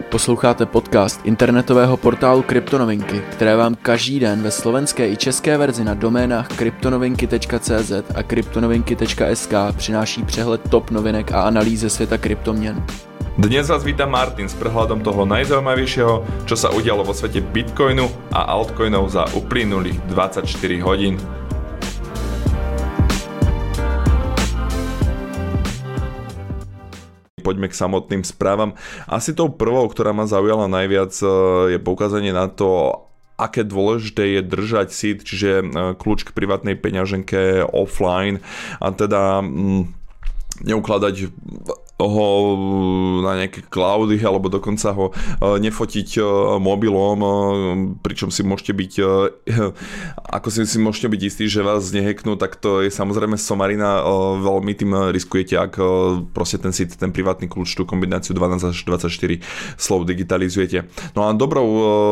Posloucháte podcast internetového portálu Kryptonovinky, které vám každý den ve slovenské i české verzi na doménách kryptonovinky.cz a kryptonovinky.sk přináší přehled top novinek a analýzy ze světa kryptoměn. Dnes vás víta Martin s prehľadom toho najzaujímavejšieho, čo sa udialo vo svete Bitcoinu a altcoinov za uplynulých 24 hodín. Poďme k samotným správam. Asi tou prvou, ktorá ma zaujala najviac, je poukázanie na to, aké dôležité je držať seed, čiže kľúč k privátnej peňaženke offline a teda neukladať ho na nejaké cloudy alebo dokonca ho nefotiť mobilom, pričom si môžete byť ako si môžete byť istí, že vás nehacknú, tak to je samozrejme somarina, veľmi tým riskujete, ak proste ten privátny kľúč, tú kombináciu 12 až 24 slov digitalizujete. No a dobrou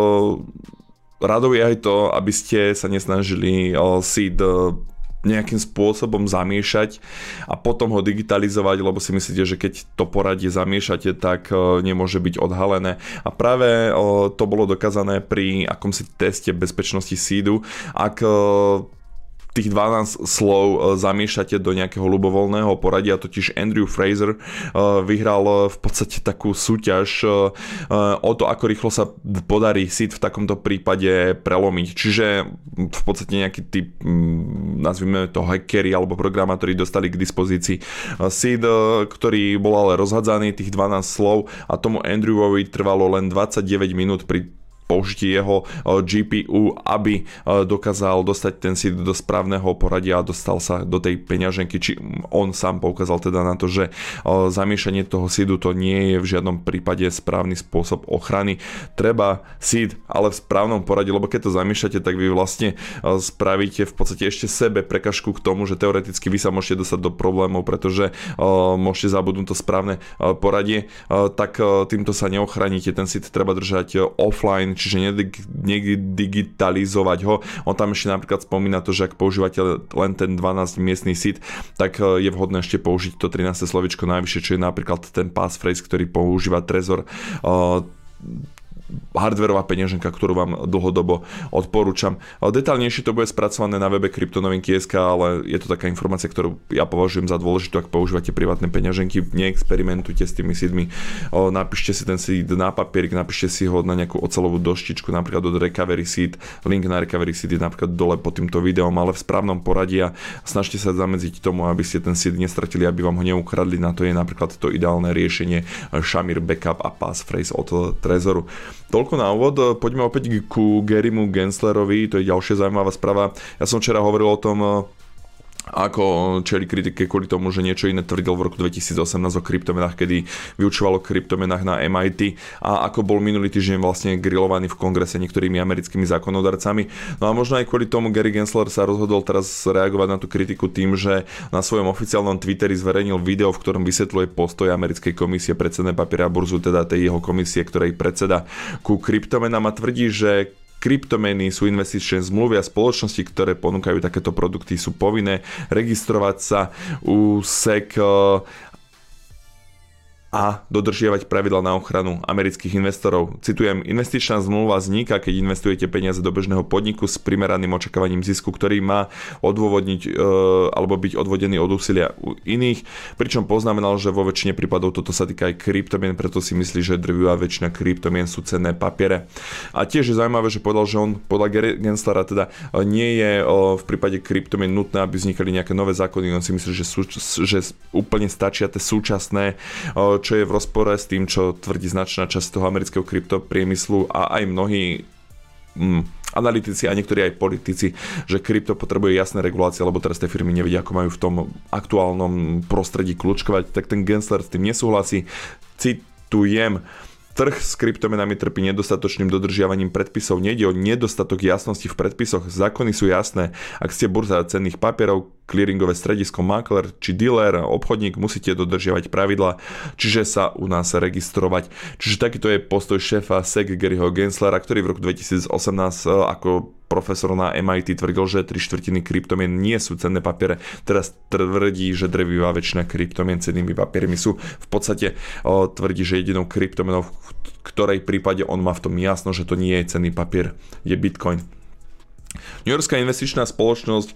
radou je aj to, aby ste sa nesnažili seed nejakým spôsobom zamiešať a potom ho digitalizovať, lebo si myslíte, že keď to poradie zamiešate, tak nemôže byť odhalené. A práve to bolo dokázané pri akomsi teste bezpečnosti seedu. Ak tých 12 slov zamiešate do nejakého ľubovoľného poradia, totiž Andrew Fraser vyhral v podstate takú súťaž o to, ako rýchlo sa podarí seed v takomto prípade prelomiť. Čiže v podstate nejaký typ, nazvime to hackeri alebo programátori dostali k dispozícii seed, ktorý bol ale rozhadzaný, tých 12 slov, a tomu Andrewovi trvalo len 29 minút pri použití jeho GPU, aby dokázal dostať ten seed do správneho poradia a dostal sa do tej peňaženky. Či on sám poukázal teda na to, že zamiešanie toho seedu to nie je v žiadnom prípade správny spôsob ochrany. Treba seed, ale v správnom poradí, lebo keď to zamiešate, tak vy vlastne spravíte v podstate ešte sebe prekažku k tomu, že teoreticky vy sa môžete dostať do problémov, pretože môžete zabudnúť to správne poradie, tak týmto sa neochránite. Ten seed treba držať offline, čiže nedigitalizovať ho. On tam ešte napríklad spomína to, že ak používate len ten 12 miestny seed, tak je vhodné ešte použiť to 13. slovičko najvyššie, čo je napríklad ten passphrase, ktorý používa Trezor, hardwareová peňaženka, ktorú vám dlhodobo odporúčam. Detailnejšie to bude spracované na webe kryptonovinky.sk, ale je to taká informácia, ktorú ja považujem za dôležitú, ak používate privátne peňaženky. Neexperimentujte s tými seedmi. Napíšte si ten seed na papierik, napíšte si ho na nejakú oceľovú doštičku, napríklad od Recovery Seed. Link na Recovery Seed je napríklad dole pod týmto videom, ale v správnom poradí a snažte sa zamedziť tomu, aby ste ten seed nestratili, aby vám ho neukradli. Na to je napríklad to ideálne riešenie Shamir Backup a Passphrase od Trezoru. Toľko na úvod, poďme opäť ku Garymu Genslerovi, to je ďalšia zaujímavá správa. Ja som včera hovoril o tom, ako čeli kritike kvôli tomu, že niečo iné tvrdil v roku 2018 o kryptomenách, kedy vyučoval o kryptomenách na MIT, a ako bol minulý týždeň vlastne grillovaný v kongrese niektorými americkými zákonodarcami. No a možno aj kvôli tomu Gary Gensler sa rozhodol teraz reagovať na tú kritiku tým, že na svojom oficiálnom Twitteri zverejnil video, v ktorom vysvetľuje postoj americkej komisie pre cenné papiere a burzu, teda tej jeho komisie, ktorej predseda, ku kryptomenám, a tvrdí, že kryptomeny sú investičné zmluvy a spoločnosti, ktoré ponúkajú takéto produkty, sú povinné registrovať sa u SEC a dodržiavať pravidlá na ochranu amerických investorov. Citujem: investičná zmluva vzniká, keď investujete peniaze do bežného podniku s primeraným očakávaním zisku, ktorý má odôvodniť alebo byť odvodený od úsilia iných, pričom poznamenal, že vo väčšine prípadov toto sa týka aj kryptomien, preto si myslí, že drvivá väčšina kryptomien sú cenné papiere. A tiež je zaujímavé, že povedal, že on podľa Gary Genslera teda nie je v prípade kryptomien nutné, aby vznikali nejaké nové zákony. On si myslí, že úplne stačia tie súčasné, čo je v rozpore s tým, čo tvrdí značná časť toho amerického kryptopriemyslu a aj mnohí analytici a niektorí aj politici, že krypto potrebuje jasné regulácie, lebo teraz tie firmy nevedia, ako majú v tom aktuálnom prostredí kľúčkovať. Tak ten Gensler s tým nesúhlasí. Citujem: trh s kryptomenami trpí nedostatočným dodržiavaním predpisov. Nejde o nedostatok jasnosti v predpisoch. Zákony sú jasné. Ak ste burza cenných papierov, clearingové stredisko, makler či dealer, obchodník, musíte dodržiavať pravidla, čiže sa u nás registrovať. Čiže takýto je postoj šéfa SEC Garyho Genslera, ktorý v roku 2018 ako profesor na MIT tvrdil, že 3/4 kryptomien nie sú cenné papiere. Teraz tvrdí, že drvivá väčšina kryptomien cennými papiermi sú. V podstate tvrdí, že jedinou kryptomenou, v ktorej prípade on má v tom jasno, že to nie je cenný papier, je Bitcoin. Newyorská investičná spoločnosť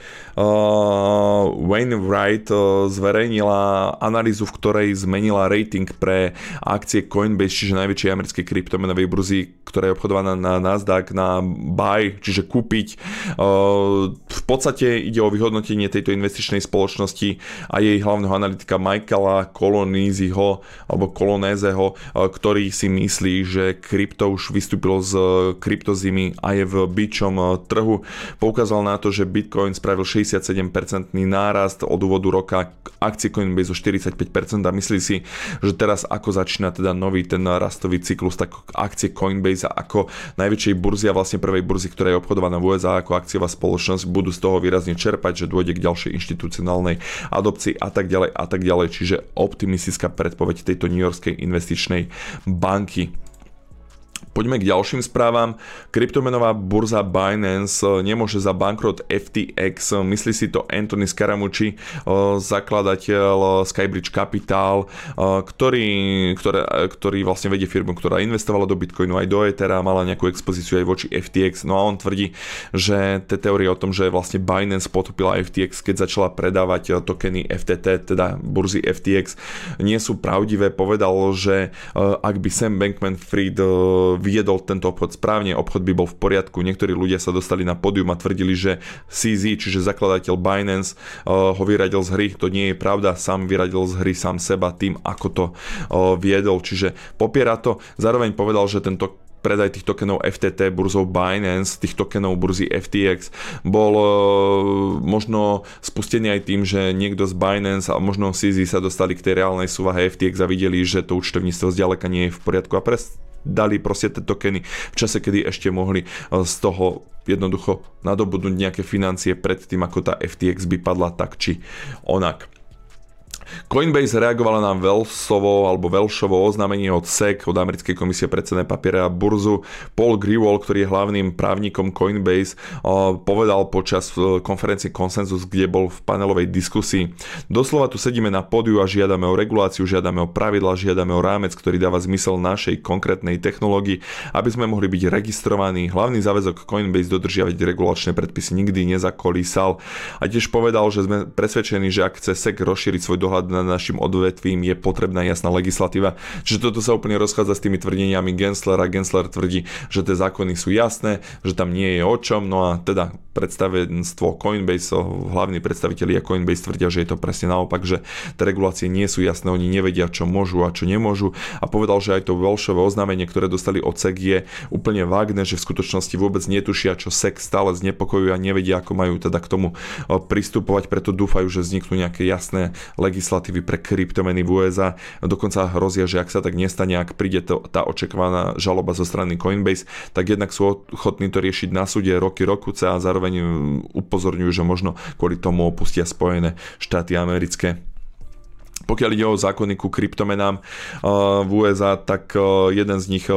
Wainwright zverejnila analýzu, v ktorej zmenila rating pre akcie Coinbase, čiže najväčšej americkej kryptomenovej burzy, ktorá je obchodovaná na Nasdaq, na buy, čiže kúpiť. V podstate ide o vyhodnotenie tejto investičnej spoločnosti a jej hlavného analytika Michaela Colonézeho, ktorý si myslí, že krypto už vystúpilo z kryptozimy a je v bičom trhu. Poukázal na to, že Bitcoin spravil 67% nárast od úvodu roka, akcie Coinbase o 45% a myslí si, že teraz ako začína teda nový ten rastový cyklus, tak akcie Coinbase ako najväčšej burzy a vlastne prvej burzy, ktorá je obchodovaná v USA ako akciová spoločnosť, budú z toho výrazne čerpať, že dôjde k ďalšej inštitucionálnej adopcii a tak ďalej, čiže optimistická predpoveď tejto newyorskej investičnej banky. Poďme k ďalším správam. Kryptomenová burza Binance nemôže za bankrot FTX. Myslí si to Anthony Scaramucci, zakladateľ Skybridge Capital, ktorý vlastne vedie firmu, ktorá investovala do Bitcoinu aj do Ethera, mala nejakú expozíciu aj voči FTX. No a on tvrdí, že tie teórie o tom, že vlastne Binance potopila FTX, keď začala predávať tokeny FTT, teda burzy FTX, nie sú pravdivé. Povedal, že ak by Sam Bankman-Fried viedol tento obchod správne, obchod by bol v poriadku. Niektorí ľudia sa dostali na pódium a tvrdili, že CZ, čiže zakladateľ Binance, ho vyradil z hry. To nie je pravda, sám vyradil z hry sám seba tým, ako to viedol. Čiže popiera to. Zároveň povedal, že tento predaj tých tokenov FTT burzou Binance, tých tokenov burzy FTX bol možno spustený aj tým, že niekto z Binance a možno CZ sa dostali k tej reálnej súvahe FTX a videli, že to účtovníctvo zďaleka nie je v poriadku a dali proste tie tokeny v čase, kedy ešte mohli z toho jednoducho nadobudnúť nejaké financie pred tým, ako tá FTX by padla tak či onak. Coinbase reagovala na Welchovo oznámenie od SEC, od Americkej komisie pre cenné papiere a burzu. Paul Grewal, ktorý je hlavným právnikom Coinbase, povedal počas konferencie Consensus, kde bol v panelovej diskusii: doslova tu sedíme na pódiu a žiadame o reguláciu, žiadame o pravidlá, žiadame o rámec, ktorý dáva zmysel našej konkrétnej technológii, aby sme mohli byť registrovaní. Hlavný záväzok Coinbase dodržiavať regulačné predpisy nikdy nezakolísal. A tiež povedal, že sme presvedčení, že ak chce SEC rozšíriť svoj dohľad nad našim odvetvím, je potrebná jasná legislatíva. Čiže toto sa úplne rozchádza s tými tvrdeniami Genslera. Gensler tvrdí, že tie zákony sú jasné, že tam nie je o čom, no a teda predstavenstvo Coinbase, hlavní predstavitelia Coinbase tvrdia, že je to presne naopak, že tie regulácie nie sú jasné, oni nevedia, čo môžu a čo nemôžu, a povedal, že aj to Welchovo oznámenie, ktoré dostali od SEC, je úplne vágne, že v skutočnosti vôbec netušia, čo SEC stále znepokojujú a nevedia, ako majú teda k tomu pristupovať, preto dúfajú, že vzniknú nejaké jasné legislatívy pre kryptomeny v USA. Dokonca hrozia, že ak sa tak nestane, ak príde tá očakávaná žaloba zo strany Coinbase, tak jednak sú ochotní to riešiť na súde roky a zároveň upozorňujú, že možno kvôli tomu opustia Spojené štáty americké. Pokiaľ ide o zákony ku kryptomenám v USA, tak jeden z nich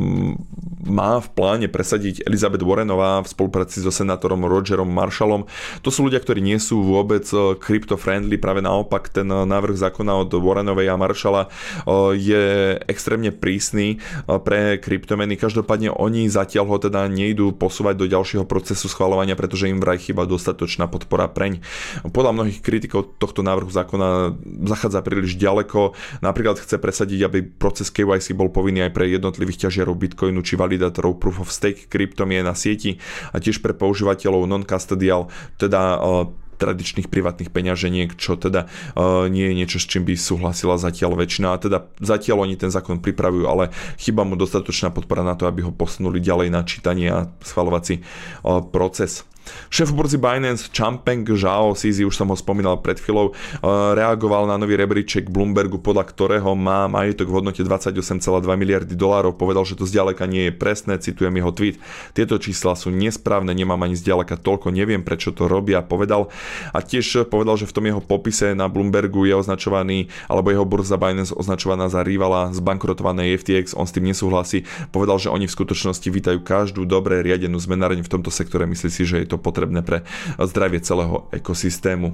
má v pláne presadiť Elizabeth Warrenová v spolupráci so senátorom Rogerom Marshallom. To sú ľudia, ktorí nie sú vôbec crypto-friendly, práve naopak ten návrh zákona od Warrenovej a Marshalla je extrémne prísny pre kryptomeny. Každopádne oni zatiaľ ho teda nejdú posúvať do ďalšieho procesu schvaľovania, pretože im vraj chýba dostatočná podpora preň. Podľa mnohých kritikov tohto návrhu zákona zachádza príliš ďaleko. Napríklad chce presadiť, aby proces KYC bol povinný aj pre jednotlivých ťažiarov Bitcoinu či validátorov Proof of Stake kryptomien na sieti a tiež pre používateľov non-custodial, teda tradičných privátnych peňaženiek, čo teda nie je niečo, s čím by súhlasila zatiaľ väčšina. A teda zatiaľ oni ten zákon pripravujú, ale chýba mu dostatočná podpora na to, aby ho posunuli ďalej na čítanie a schvaľovací proces. Šéf burzy Binance Changpeng Zhao, CZ, už som ho spomínal pred chvíľou, reagoval na nový rebríček Bloombergu, podľa ktorého má majetok v hodnote 28,2 miliardy dolárov. Povedal, že to zďaleka nie je presné, citujem jeho tweet. Tieto čísla sú nesprávne, nemám ani zďaleka toľko, neviem prečo to robia, povedal. A tiež povedal, že v tom jeho popise na Bloombergu je označovaný, alebo jeho burza Binance označovaná za rivala zbankrotovanej FTX, on s tým nesúhlasí. Povedal, že oni v skutočnosti vítajú každú dobre riadenú zmenáreň v tomto sektore, myslí si, že je to potrebné pre zdravie celého ekosystému.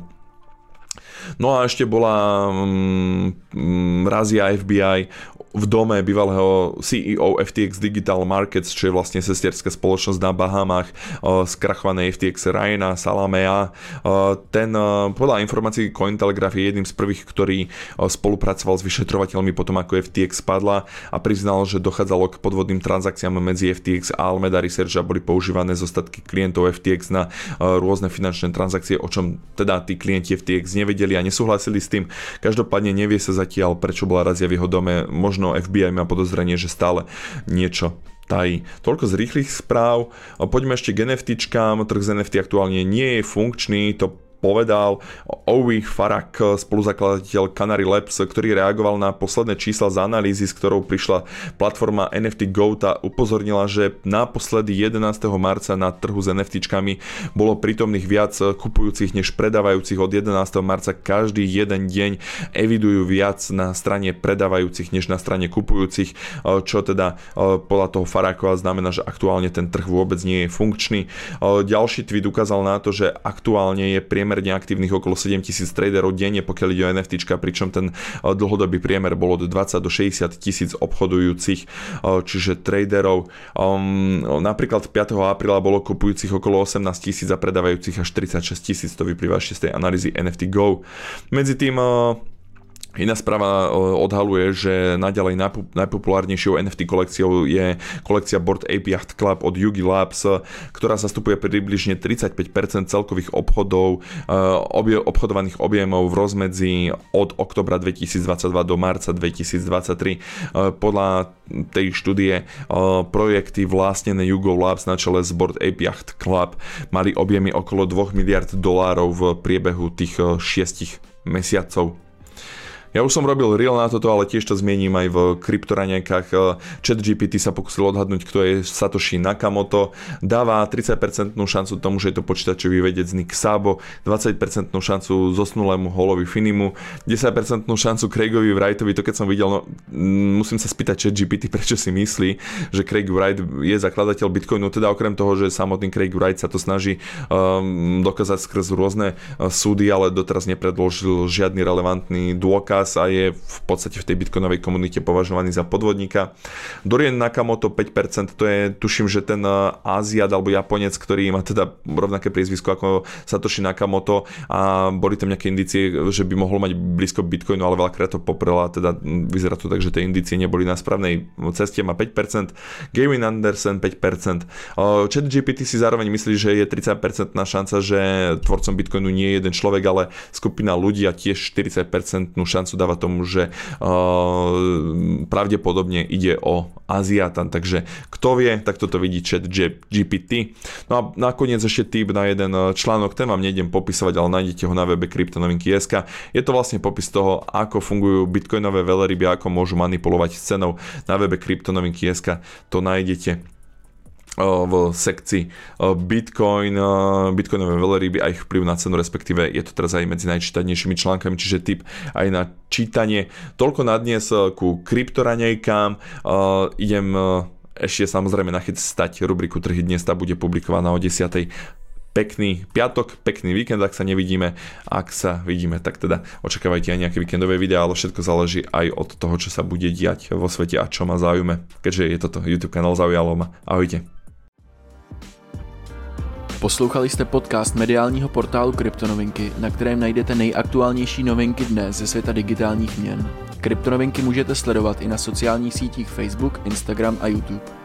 No a ešte bola razia FBI v dome bývalého CEO FTX Digital Markets, čo je vlastne sestierská spoločnosť na Bahamách skrachovanej FTX Ryana Salamea. Ten podľa informácií Cointelegraph je jedným z prvých, ktorý spolupracoval s vyšetrovateľmi potom ako FTX spadla a priznal, že dochádzalo k podvodným transakciám medzi FTX a Alameda Research a boli používané zostatky klientov FTX na rôzne finančné transakcie, o čom teda tí klienti FTX nevedeli a nesúhlasili s tým. Každopádne nevie sa zatiaľ, prečo bola razia v jeho dome. Možno FBI má podozrenie, že stále niečo tají. Toľko z rýchlych správ. Poďme ešte k NFTčkám. Trh z NFT aktuálne nie je funkčný, to povedal Owi Farak, spoluzakladateľ Canary Labs, ktorý reagoval na posledné čísla z analýzy, s ktorou prišla platforma NFT Go. Tá upozornila, že naposledy 11. marca na trhu s NFTčkami bolo prítomných viac kupujúcich než predávajúcich. Od 11. marca každý jeden deň evidujú viac na strane predávajúcich než na strane kupujúcich, čo teda podľa toho Farakova znamená, že aktuálne ten trh vôbec nie je funkčný. Ďalší tweet ukázal na to, že aktuálne je priemerne aktívnych okolo 7000 traderov denne, pokiaľ ide o NFTčka, pričom ten dlhodobý priemer bol od 20 do 60 tisíc obchodujúcich, čiže traderov. Napríklad 5. apríla bolo kupujúcich okolo 18 tisíc a predávajúcich až 36 tisíc, to vyplýva ešte z tej analýzy NFT Go. Medzi tým iná správa odhaluje, že naďalej najpopulárnejšou NFT kolekciou je kolekcia Bored Ape Yacht Club od Yugi Labs, ktorá zastupuje približne 35% celkových obchodov, obchodovaných objemov v rozmedzi od oktobra 2022 do marca 2023. Podľa tej štúdie projekty vlastnené Yugo Labs na čele s Bored Ape Yacht Club mali objemy okolo 2 miliard dolárov v priebehu tých 6 mesiacov. Ja už som robil reel na toto, ale tiež to zmiením aj v kryptoraňajkách. ChatGPT sa pokúsil odhadnúť, kto je Satoshi Nakamoto. Dáva 30% šancu tomu, že je to počítačový vedec Nick Szabo, 20% šancu zosnulému Holovi Finimu, 10% šancu Craigovi Wrightovi. To keď som videl, no, musím sa spýtať ChatGPT, prečo si myslí, že Craig Wright je zakladateľ Bitcoinu. Teda okrem toho, že samotný Craig Wright sa to snaží dokázať skrz rôzne súdy, ale doteraz nepredložil žiadny relevantný dôkaz a je v podstate v tej bitcoinovej komunite považovaný za podvodníka. Dorien Nakamoto 5%, to je, tuším, že ten Áziat alebo Japonec, ktorý má teda rovnaké priezvisko ako Satoshi Nakamoto a boli tam nejaké indície, že by mohol mať blízko Bitcoinu, ale veľakrát to poprela, teda vyzerá to tak, že tie indície neboli na správnej ceste, má 5%, Gavin Anderson 5%. ChatGPT si zároveň myslí, že je 30% šanca, že tvorcom Bitcoinu nie je jeden človek, ale skupina ľudí a tiež 40% šancu dáva tomu, že pravdepodobne ide o Aziatan, takže kto vie, tak toto vidí ChatGPT. No a nakoniec ešte tip na jeden článok, ten vám nejdem popisovať, ale nájdete ho na webe kryptonovinky.sk. Je to vlastne popis toho, ako fungujú bitcoinové veľryby, ako môžu manipulovať s cenou. Na webe kryptonovinky.sk to nájdete v sekcii bitcoinové veľryby a ich vplyv na cenu, respektíve je to teraz aj medzi najčítanejšími článkami, čiže tip aj na čítanie. Toľko na dnes ku kryptoraňajkám. Idem ešte samozrejme nachystať rubriku Trhy dnes, tá bude publikovaná o 10. Pekný piatok, pekný víkend, ak sa nevidíme. Ak sa vidíme, tak teda očakávajte aj nejaké víkendové videá, ale všetko záleží aj od toho, čo sa bude diať vo svete a čo ma zaujme. Keďže je toto YouTube kanál, zaujalo ma. Ahojte. Poslouchali jste podcast mediálního portálu Kryptonovinky, na kterém najdete nejaktuálnější novinky dnes ze světa digitálních měn. Kryptonovinky můžete sledovat i na sociálních sítích Facebook, Instagram a YouTube.